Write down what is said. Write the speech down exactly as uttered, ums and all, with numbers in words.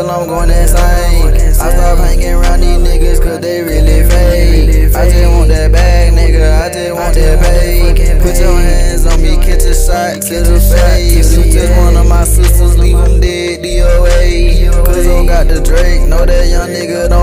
till I'm going insane. I stop hanging around these niggas cause they really fake. I just want that bag, nigga, I just want that bag. Put your hands on me, catch a shot to the face. You just one of my sisters, leave them dead, D O A. Cause I got the Drake, know that young nigga